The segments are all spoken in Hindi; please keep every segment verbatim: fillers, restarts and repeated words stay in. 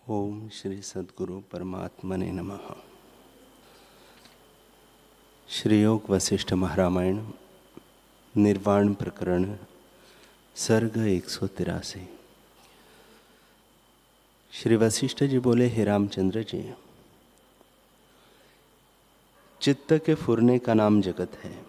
ओम श्री सद्गुरु परमात्मने नमः। श्री योग वशिष्ठ महारामायण निर्वाण प्रकरण सर्ग एक सौ तिरासी। श्री वशिष्ठ जी बोले, हे रामचंद्र जी, चित्त के फुरने का नाम जगत है।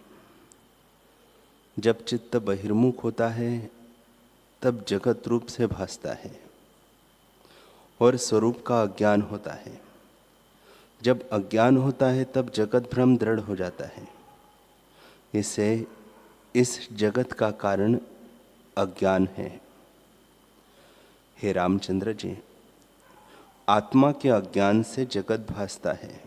जब चित्त बहिर्मुख होता है तब जगत रूप से भासता है और स्वरूप का अज्ञान होता है। जब अज्ञान होता है तब जगत भ्रम दृढ़ हो जाता है। इससे इस जगत का कारण अज्ञान है। हे रामचंद्र जी, आत्मा के अज्ञान से जगत भासता है।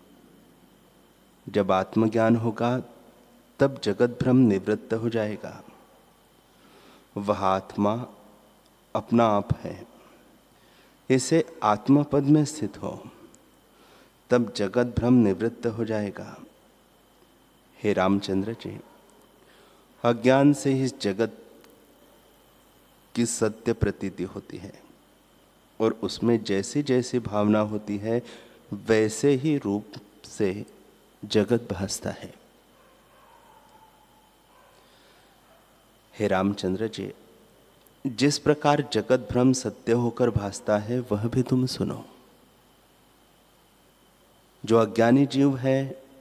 जब आत्मज्ञान होगा तब जगत भ्रम निवृत्त हो जाएगा। वह आत्मा अपना आप है। इसे आत्मपद में स्थित हो तब जगत भ्रम निवृत्त हो जाएगा। हे रामचंद्र जी, अज्ञान से ही जगत की सत्य प्रतीति होती है और उसमें जैसी जैसी भावना होती है वैसे ही रूप से जगत भासता है। हे रामचंद्र जी, जिस प्रकार जगत भ्रम सत्य होकर भासता है वह भी तुम सुनो। जो अज्ञानी जीव है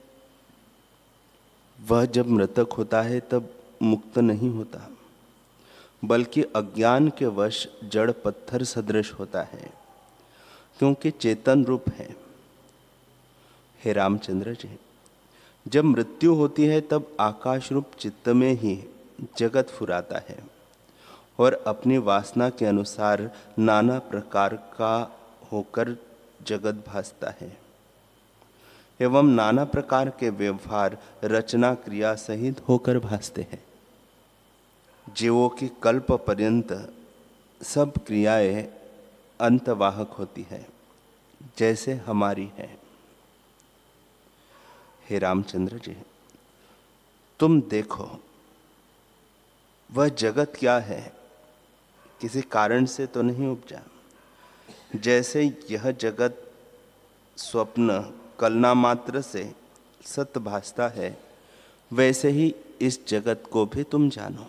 वह जब मृतक होता है तब मुक्त नहीं होता, बल्कि अज्ञान के वश जड़ पत्थर सदृश होता है, क्योंकि चेतन रूप है। हे रामचंद्र जी, जब मृत्यु होती है तब आकाश रूप चित्त में ही जगत फुराता है और अपनी वासना के अनुसार नाना प्रकार का होकर जगत भासता है एवं नाना प्रकार के व्यवहार रचना क्रिया सहित होकर भासते हैं। जीवों की कल्प पर्यंत सब क्रियाएं अंतवाहक होती है, जैसे हमारी है। हे रामचंद्र जी, तुम देखो, वह जगत क्या है? किसी कारण से तो नहीं उपजा। जैसे यह जगत स्वप्न कल्पना मात्र से सत्य भासता है, वैसे ही इस जगत को भी तुम जानो।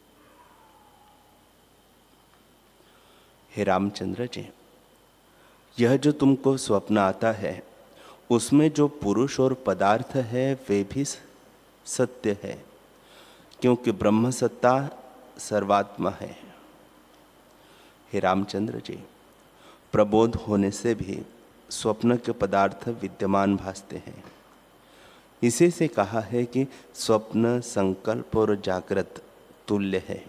हे रामचंद्र जी, यह जो तुमको स्वप्न आता है उसमें जो पुरुष और पदार्थ है वे भी सत्य है, क्योंकि ब्रह्म सत्ता सर्वात्मा है। हे रामचंद्र जी, प्रबोध होने से भी स्वप्न के पदार्थ विद्यमान भासते हैं। इसी से कहा है कि स्वप्न संकल्प और जागृत तुल्य है।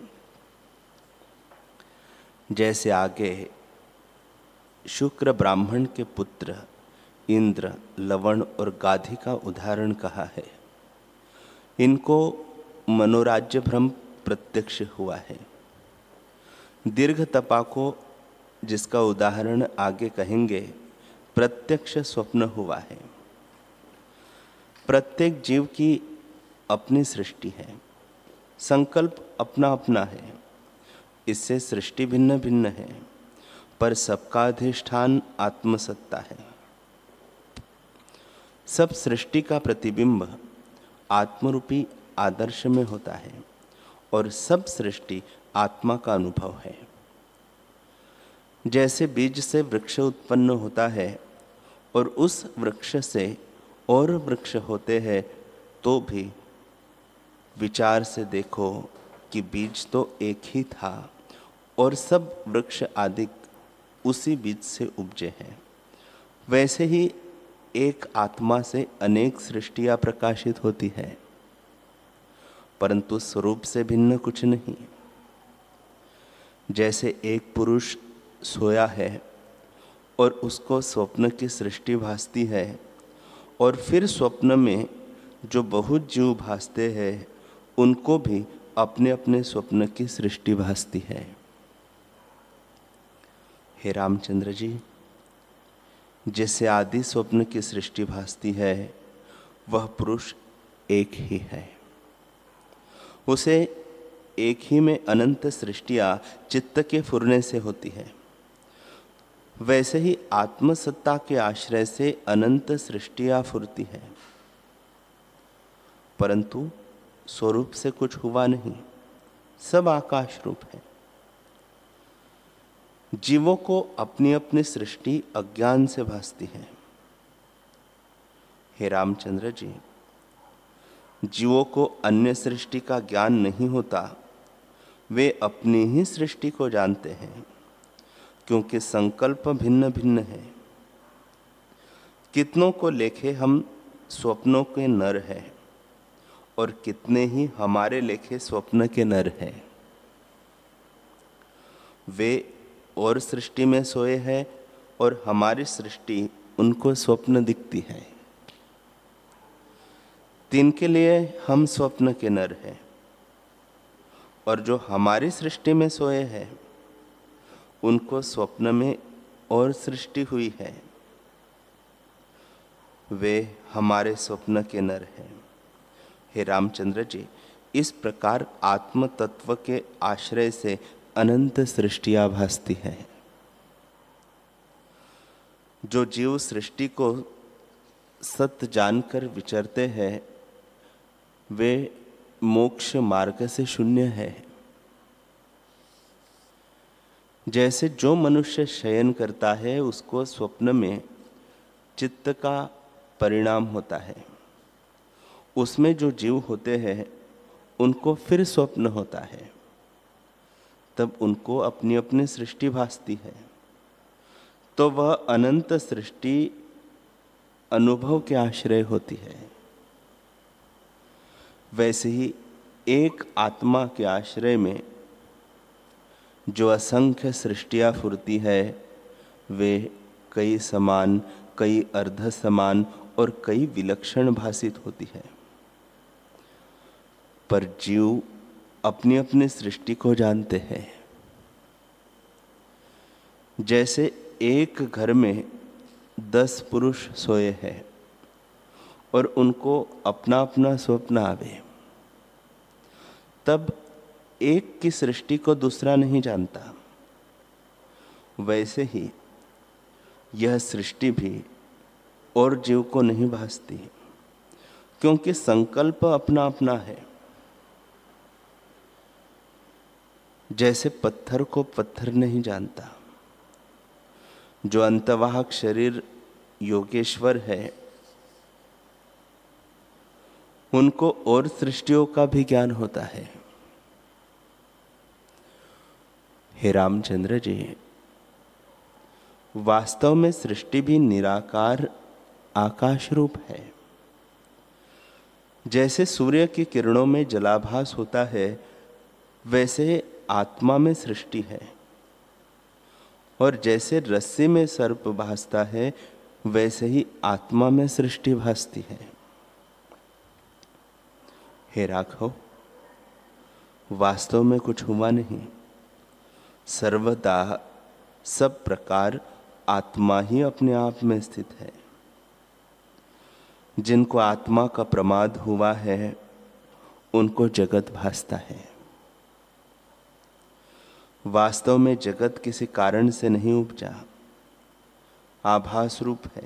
जैसे आगे शुक्र ब्राह्मण के पुत्र इंद्र, लवण और गाधी का उदाहरण कहा है। इनको मनोराज्य भ्रम प्रत्यक्ष हुआ है। दीर्घ तपा को, जिसका उदाहरण आगे कहेंगे, प्रत्यक्ष स्वप्न हुआ है। प्रत्येक जीव की अपनी सृष्टि है, संकल्प अपना अपना है। इससे सृष्टि भिन्न भिन्न है, पर सबका अधिष्ठान आत्मसत्ता है। सब सृष्टि का प्रतिबिंब आत्मरूपी आदर्श में होता है और सब सृष्टि आत्मा का अनुभव है। जैसे बीज से वृक्ष उत्पन्न होता है और उस वृक्ष से और वृक्ष होते हैं, तो भी विचार से देखो कि बीज तो एक ही था और सब वृक्ष आदि उसी बीज से उपजे हैं। वैसे ही एक आत्मा से अनेक सृष्टियां प्रकाशित होती है, परंतु स्वरूप से भिन्न कुछ नहीं। जैसे एक पुरुष सोया है और उसको स्वप्न की सृष्टि भासती है, और फिर स्वप्न में जो बहुत जीव भासते हैं उनको भी अपने अपने स्वप्न की सृष्टि भासती है। हे रामचंद्र जी, जैसे आदि स्वप्न की सृष्टि भासती है वह पुरुष एक ही है। उसे एक ही में अनंत सृष्टियां चित्त के फुरने से होती है। वैसे ही आत्मसत्ता के आश्रय से अनंत सृष्टियां फुरती है, परंतु स्वरूप से कुछ हुआ नहीं, सब आकाश रूप है। जीवों को अपनी अपनी सृष्टि अज्ञान से भासती है। हे रामचंद्र जी, जीवों को अन्य सृष्टि का ज्ञान नहीं होता, वे अपनी ही सृष्टि को जानते हैं, क्योंकि संकल्प भिन्न भिन्न है। कितनों को लेखे हम स्वप्नों के नर हैं और कितने ही हमारे लेखे स्वप्न के नर हैं। वे और सृष्टि में सोए हैं और हमारी सृष्टि उनको स्वप्न दिखती है। तिनके लिए हम स्वप्न के नर हैं और जो हमारी सृष्टि में सोए हैं उनको स्वप्न में और सृष्टि हुई है, वे हमारे स्वप्न के नर हैं। हे रामचंद्र जी, इस प्रकार आत्म तत्व के आश्रय से अनंत सृष्टियां भासती है। जो जीव सृष्टि को सत्य जानकर विचरते हैं, वे मोक्ष मार्ग से शून्य है। जैसे जो मनुष्य शयन करता है उसको स्वप्न में चित्त का परिणाम होता है, उसमें जो जीव होते हैं उनको फिर स्वप्न होता है, तब उनको अपनी अपनी सृष्टि भासती है, तो वह अनंत सृष्टि अनुभव के आश्रय होती है। वैसे ही एक आत्मा के आश्रय में जो असंख्य सृष्टियां फुरती है, वे कई समान, कई अर्ध समान और कई विलक्षण भासित होती है। पर जीव अपनी अपनी सृष्टि को जानते हैं। जैसे एक घर में दस पुरुष सोए हैं और उनको अपना अपना स्वप्न आवे, तब एक की सृष्टि को दूसरा नहीं जानता। वैसे ही यह सृष्टि भी और जीव को नहीं भासती, क्योंकि संकल्प अपना अपना है। जैसे पत्थर को पत्थर नहीं जानता, जो अंतवाहक शरीर योगेश्वर है, उनको और सृष्टियों का भी ज्ञान होता है। हे रामचंद्र जी, वास्तव में सृष्टि भी निराकार आकाश रूप है। जैसे सूर्य की किरणों में जलाभास होता है, वैसे आत्मा में सृष्टि है। और जैसे रस्सी में सर्प भासता है, वैसे ही आत्मा में सृष्टि भासती है। हे राघव, वास्तव में कुछ हुआ नहीं, सर्वदा सब प्रकार आत्मा ही अपने आप में स्थित है। जिनको आत्मा का प्रमाद हुआ है, उनको जगत भासता है। वास्तव में जगत किसी कारण से नहीं उपजा, आभास रूप है।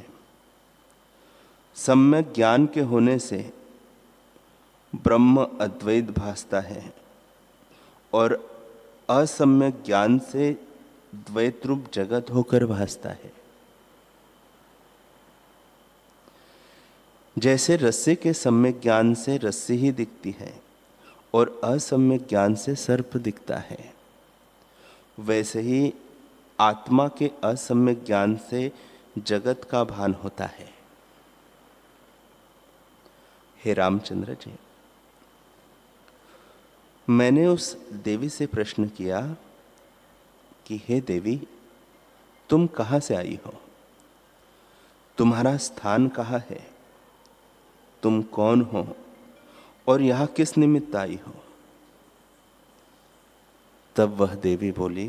सम्यक ज्ञान के होने से ब्रह्म अद्वैत भासता है और असम्यक ज्ञान से द्वैत रूप जगत होकर भासता है। जैसे रस्सी के सम्यक ज्ञान से रस्सी ही दिखती है और असम्यक ज्ञान से सर्प दिखता है, वैसे ही आत्मा के असम्यक ज्ञान से जगत का भान होता है। हे रामचंद्र जी, मैंने उस देवी से प्रश्न किया कि हे देवी, तुम कहाँ से आई हो? तुम्हारा स्थान कहाँ है? तुम कौन हो और यहाँ किस निमित्त आई हो? तब वह देवी बोली,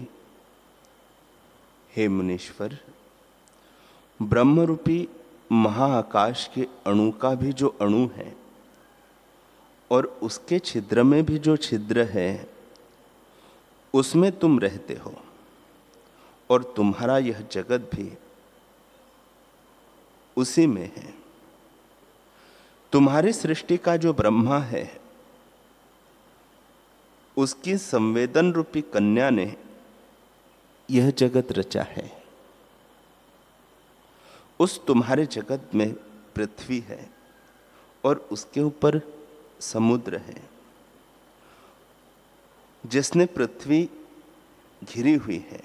हे मुनीश्वर, ब्रह्म रूपी महाआकाश के अणु का भी जो अणु है और उसके छिद्र में भी जो छिद्र है, उसमें तुम रहते हो और तुम्हारा यह जगत भी उसी में है। तुम्हारी सृष्टि का जो ब्रह्मा है, उसकी संवेदन रूपी कन्या ने यह जगत रचा है। उस तुम्हारे जगत में पृथ्वी है और उसके ऊपर समुद्र है। जिसने पृथ्वी घिरी हुई है,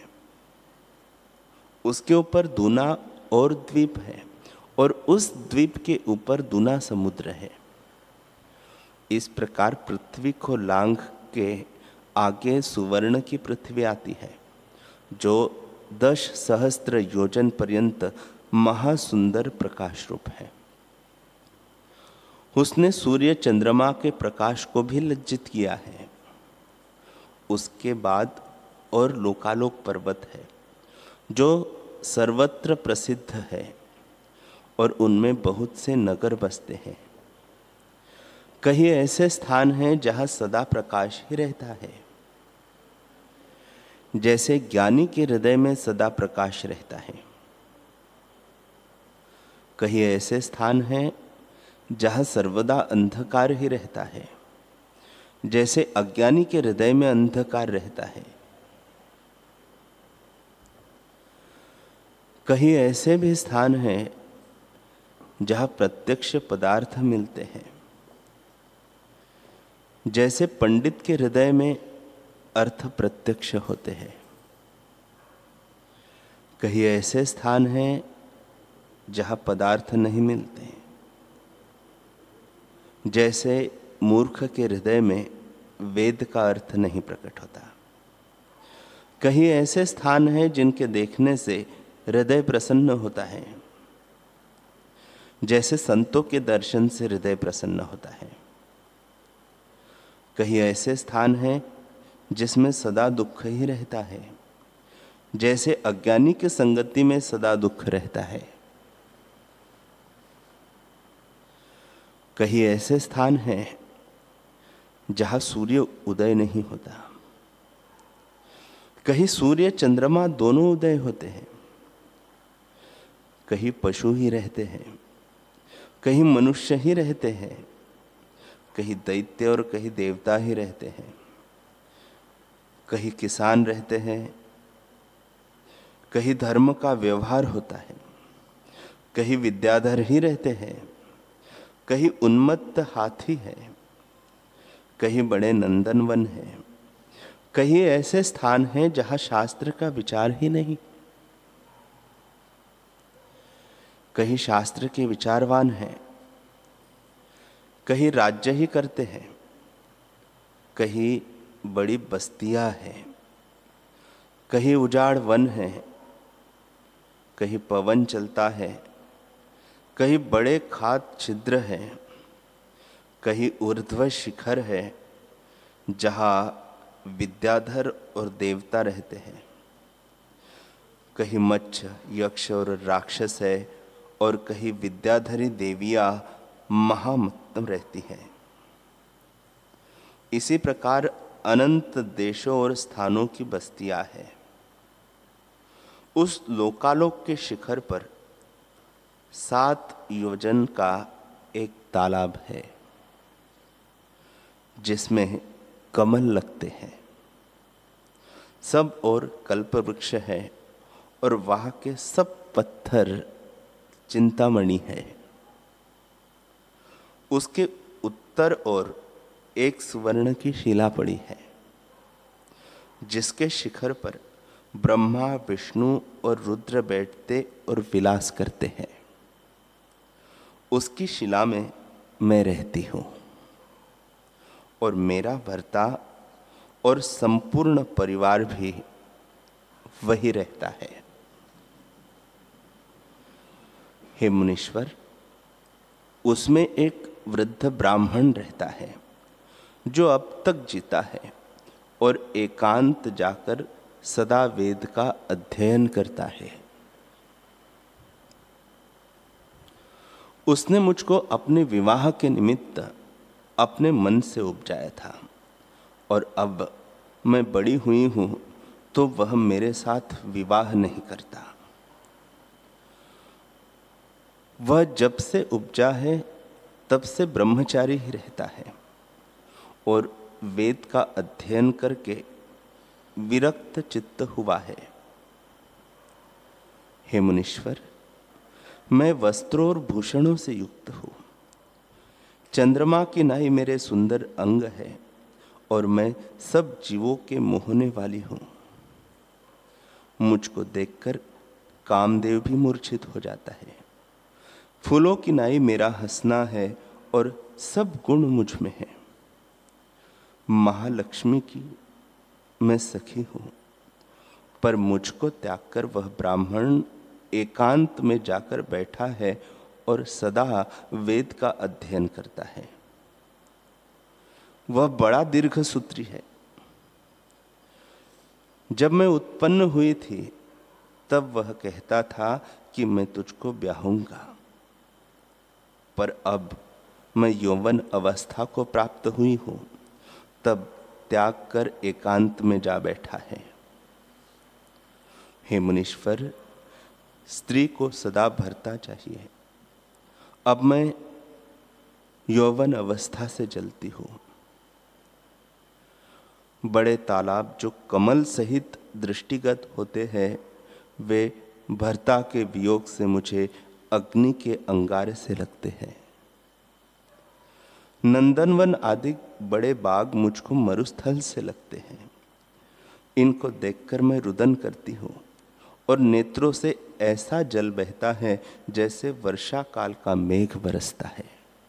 उसके ऊपर दूना और द्वीप है और उस द्वीप के ऊपर दूना समुद्र है। इस प्रकार पृथ्वी को लांघ के आगे सुवर्ण की पृथ्वी आती है, जो दस सहस्त्र योजन पर्यंत महासुंदर प्रकाश रूप है। उसने सूर्य चंद्रमा के प्रकाश को भी लज्जित किया है। उसके बाद और लोकालोक पर्वत है, जो सर्वत्र प्रसिद्ध है और उनमें बहुत से नगर बसते हैं। कहीं ऐसे स्थान हैं जहाँ सदा प्रकाश ही रहता है, जैसे ज्ञानी के हृदय में सदा प्रकाश रहता है। कहीं ऐसे स्थान हैं जहाँ सर्वदा अंधकार ही रहता है, जैसे अज्ञानी के हृदय में अंधकार रहता है। कहीं ऐसे भी स्थान हैं जहाँ प्रत्यक्ष पदार्थ मिलते हैं, जैसे पंडित के हृदय में अर्थ प्रत्यक्ष होते हैं। कहीं ऐसे स्थान हैं जहाँ पदार्थ नहीं मिलते, जैसे मूर्ख के हृदय में वेद का अर्थ नहीं प्रकट होता। कहीं ऐसे स्थान हैं जिनके देखने से हृदय प्रसन्न होता है, जैसे संतों के दर्शन से हृदय प्रसन्न होता है। कहीं ऐसे स्थान हैं जिसमें सदा दुख ही रहता है, जैसे अज्ञानी की संगति में सदा दुख रहता है। कहीं ऐसे स्थान हैं जहाँ सूर्य उदय नहीं होता। कहीं सूर्य चंद्रमा दोनों उदय होते हैं। कहीं पशु ही रहते हैं, कहीं मनुष्य ही रहते हैं, कहीं दैत्य और कहीं देवता ही रहते हैं। कहीं किसान रहते हैं, कहीं धर्म का व्यवहार होता है, कहीं विद्याधर ही रहते हैं, कहीं उन्मत्त हाथी है, कहीं बड़े नंदनवन है। कहीं ऐसे स्थान हैं जहाँ शास्त्र का विचार ही नहीं। कहीं शास्त्र के विचारवान हैं, कहीं राज्य ही करते हैं, कहीं बड़ी बस्तियां हैं, कहीं उजाड़ वन है, कहीं पवन चलता है, कहीं बड़े खाद छिद्र हैं, कहीं ऊर्ध्व शिखर है जहाँ विद्याधर और देवता रहते हैं। कहीं मच्छ, यक्ष और राक्षस है और कहीं विद्याधरी देवियाँ महामत्तम रहती हैं। इसी प्रकार अनंत देशों और स्थानों की बस्तियां हैं। उस लोकालोक के शिखर पर सात योजन का एक तालाब है, जिसमें कमल लगते हैं। सब और कल्प वृक्ष है और वहाँ के सब पत्थर चिंतामणि है। उसके उत्तर ओर एक सुवर्ण की शिला पड़ी है, जिसके शिखर पर ब्रह्मा, विष्णु और रुद्र बैठते और विलास करते हैं। उसकी शिला में मैं रहती हूँ और मेरा भर्ता और संपूर्ण परिवार भी वही रहता है। हे मुनीश्वर, उसमें एक वृद्ध ब्राह्मण रहता है जो अब तक जीता है और एकांत जाकर सदा वेद का अध्ययन करता है। उसने मुझको अपने विवाह के निमित्त अपने मन से उपजाया था और अब मैं बड़ी हुई हूँ तो वह मेरे साथ विवाह नहीं करता। वह जब से उपजा है तब से ब्रह्मचारी ही रहता है और वेद का अध्ययन करके विरक्त चित्त हुआ है। हे मुनीश्वर, मैं वस्त्रों और भूषणों से युक्त हूं। चंद्रमा की नाई मेरे सुंदर अंग है और मैं सब जीवों के मोहने वाली हूं। मुझको देखकर कामदेव भी मूर्छित हो जाता है। फूलों की नाई मेरा हंसना है और सब गुण मुझ में है। महालक्ष्मी की मैं सखी हूं, पर मुझको त्याग कर वह ब्राह्मण एकांत में जाकर बैठा है और सदा वेद का अध्ययन करता है। वह बड़ा दीर्घसूत्री है। जब मैं उत्पन्न हुई थी तब वह कहता था कि मैं तुझको ब्याहूंगा, पर अब मैं यौवन अवस्था को प्राप्त हुई हूं, तब त्याग कर एकांत में जा बैठा है। हे मुनीश्वर, स्त्री को सदा भरता चाहिए। अब मैं यौवन अवस्था से जलती हूं। बड़े तालाब जो कमल सहित दृष्टिगत होते हैं, वे भर्ता के वियोग से मुझे अग्नि के अंगारे से लगते हैं। नंदनवन आदि बड़े बाग मुझको मरुस्थल से लगते हैं। इनको देखकर मैं रुदन करती हूँ और नेत्रों से ऐसा जल बहता है जैसे वर्षा काल का मेघ बरसता है।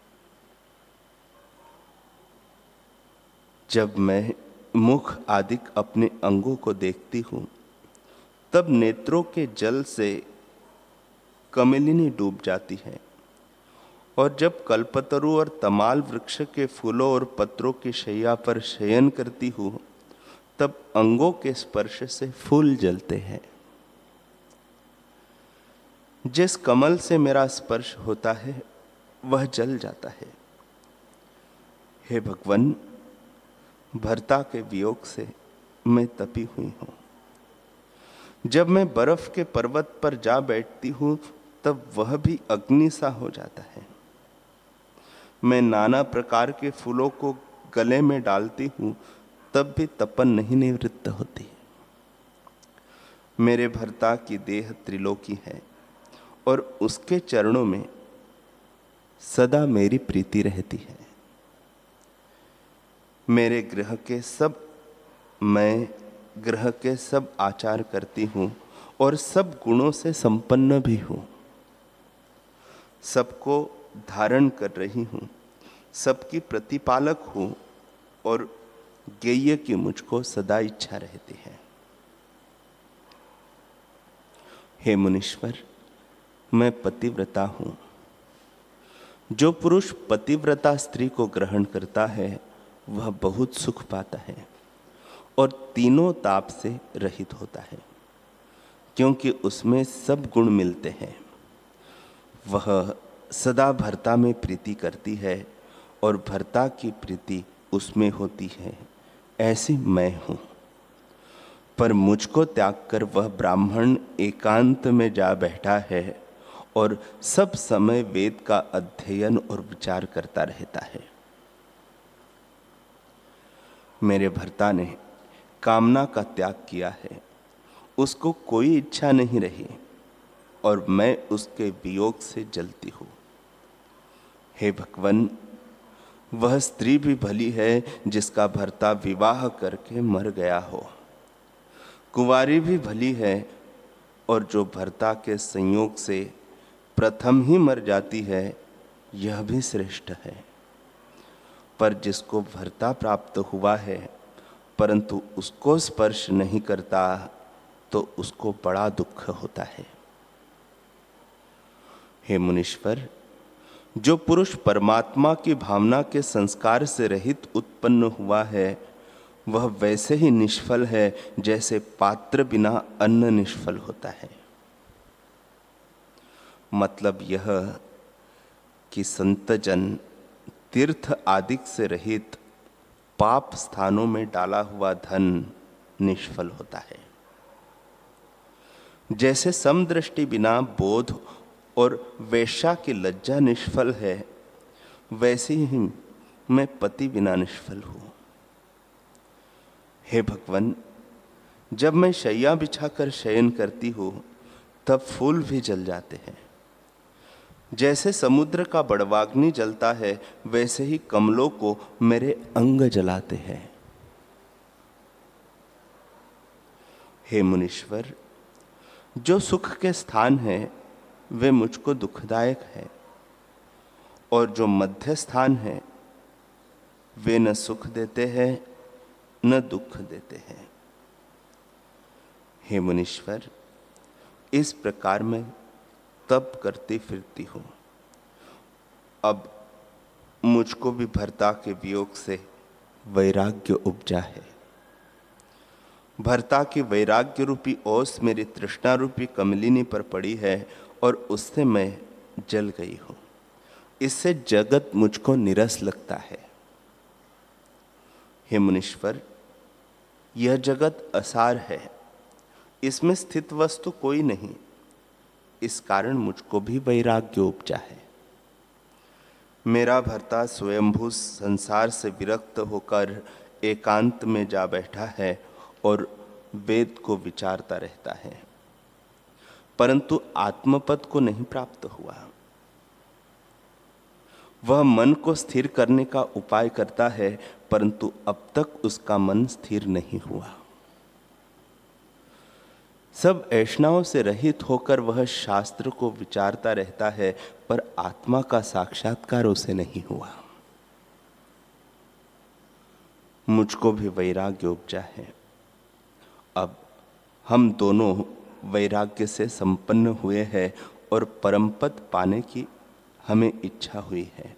जब मैं मुख आदि अपने अंगों को देखती हूँ, तब नेत्रों के जल से कमलिनी डूब जाती है, और जब कल्पतरु और तमाल वृक्ष के फूलों और पत्रों की शैया पर शयन करती हूँ, तब अंगों के स्पर्श से फूल जलते हैं। जिस कमल से मेरा स्पर्श होता है वह जल जाता है। हे भगवान, भर्ता के वियोग से मैं तपी हुई हूं। जब मैं बर्फ के पर्वत पर जा बैठती हूं तब वह भी अग्नि सा हो जाता है। मैं नाना प्रकार के फूलों को गले में डालती हूं तब भी तपन नहीं निवृत्त होती। मेरे भर्ता की देह त्रिलोकी है और उसके चरणों में सदा मेरी प्रीति रहती है। मेरे गृह के सब मैं गृह के सब आचार करती हूँ और सब गुणों से संपन्न भी हूँ। सबको धारण कर रही हूँ, सबकी प्रतिपालक हूँ और गेय की मुझको सदा इच्छा रहती है। हे मुनीश्वर, मैं पतिव्रता हूँ। जो पुरुष पतिव्रता स्त्री को ग्रहण करता है वह बहुत सुख पाता है और तीनों ताप से रहित होता है, क्योंकि उसमें सब गुण मिलते हैं। वह सदा भर्ता में प्रीति करती है और भर्ता की प्रीति उसमें होती है, ऐसी मैं हूँ। पर मुझको त्याग कर वह ब्राह्मण एकांत में जा बैठा है और सब समय वेद का अध्ययन और विचार करता रहता है। मेरे भर्ता ने कामना का त्याग किया है, उसको कोई इच्छा नहीं रही और मैं उसके वियोग से जलती हूँ। हे भगवान, वह स्त्री भी भली है जिसका भर्ता विवाह करके मर गया हो। कुंवारी भी भली है और जो भर्ता के संयोग से प्रथम ही मर जाती है, यह भी श्रेष्ठ है। पर जिसको भर्ता प्राप्त हुआ है परंतु उसको स्पर्श नहीं करता, तो उसको बड़ा दुख होता है। हे मुनीश्वर, जो पुरुष परमात्मा की भावना के संस्कार से रहित उत्पन्न हुआ है वह वैसे ही निष्फल है जैसे पात्र बिना अन्न निष्फल होता है। मतलब यह कि संतजन तीर्थ आदि से रहित पाप स्थानों में डाला हुआ धन निष्फल होता है। जैसे समदृष्टि बिना बोध और वेश्या की लज्जा निष्फल है, वैसे ही मैं पति बिना निष्फल हूं। हे भगवान, जब मैं शैया बिछाकर शयन करती हूं तब फूल भी जल जाते हैं। जैसे समुद्र का बड़वाग्नि जलता है, वैसे ही कमलों को मेरे अंग जलाते हैं। हे मुनीश्वर, जो सुख के स्थान है वे मुझको दुखदायक है, और जो मध्य स्थान है वे न सुख देते हैं न दुख देते हैं। हे मुनीश्वर, इस प्रकार मैं तप करती फिरती हूं। अब मुझको भी भर्ता के वियोग से वैराग्य उपजा है। भर्ता की वैराग्य रूपी ओस मेरी तृष्णा रूपी कमलिनी पर पड़ी है और उससे मैं जल गई हूं। इससे जगत मुझको निरस लगता है। हे मुनीश्वर, यह जगत असार है, इसमें स्थित वस्तु कोई नहीं। इस कारण मुझको भी वैराग्य उपजा है। मेरा भर्ता स्वयंभू संसार से विरक्त होकर एकांत में जा बैठा है और वेद को विचारता रहता है, परंतु आत्मपद को नहीं प्राप्त हुआ। वह मन को स्थिर करने का उपाय करता है, परंतु अब तक उसका मन स्थिर नहीं हुआ। सब ऐष्णाओं से रहित होकर वह शास्त्र को विचारता रहता है, पर आत्मा का साक्षात्कार उसे नहीं हुआ। मुझको भी वैराग्य उपजा है। अब हम दोनों वैराग्य से संपन्न हुए हैं और परमपद पाने की हमें इच्छा हुई है।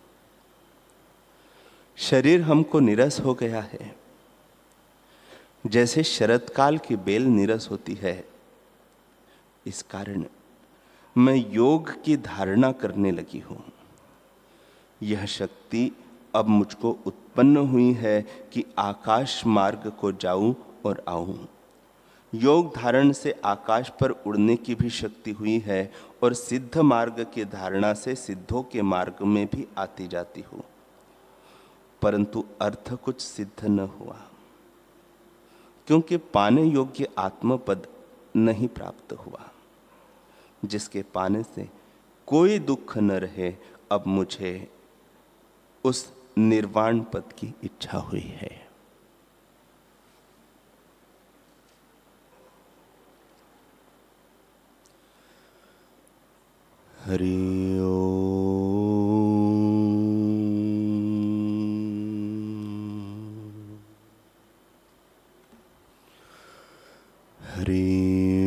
शरीर हमको निरस हो गया है। जैसे शरतकाल की बेल निरस होती है, इस कारण मैं योग की धारणा करने लगी हूं। यह शक्ति अब मुझको उत्पन्न हुई है कि आकाश मार्ग को जाऊं और आऊं। योग धारण से आकाश पर उड़ने की भी शक्ति हुई है और सिद्ध मार्ग की धारणा से सिद्धों के मार्ग में भी आती जाती हूं, परंतु अर्थ कुछ सिद्ध न हुआ, क्योंकि पाने योग्य आत्मपद नहीं प्राप्त हुआ, जिसके पाने से कोई दुख न रहे। अब मुझे उस निर्वाण पद की इच्छा हुई है। हरि ओम। हरि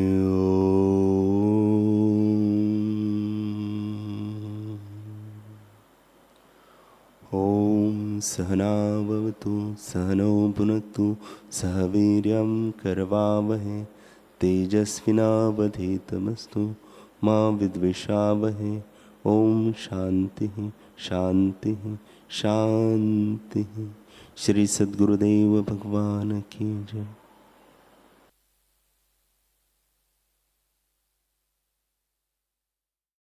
सहना भवतु सहनौ भुनक्तु सह वीर्यं करवावहै तेजस्विनावधीतमस्तु मा विद्विषावहै। ओम शांति शांति शांति। श्री सद्गुरुदेव भगवान की जय।